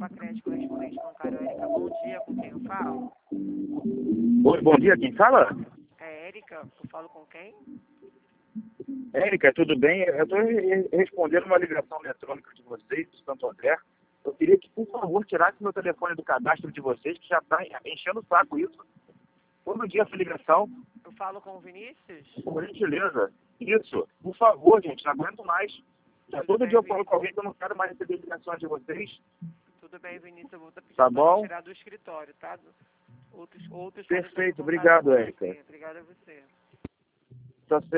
Crédito Correspondente Bancário. Érica, bom dia, com quem eu falo? Oi, bom dia, quem fala? É Érica, eu falo com quem? Érica, tudo bem? Eu estou respondendo uma ligação eletrônica de vocês, do Santo André. Eu queria que, por favor, tirasse meu telefone do cadastro de vocês, que já está enchendo o saco isso. Todo dia essa ligação, Eu falo com o Vinícius? por gentileza. Isso, por favor, gente, não aguento mais. Já todo dia eu falo com alguém que eu não quero mais receber ligações de vocês. Tudo bem, Vinícius, eu vou estar pedindo Tá para bom? tirar do escritório, tá? Outros Perfeito, podem estar em contato obrigado, com Érica. você. Obrigada a você. Tá certo.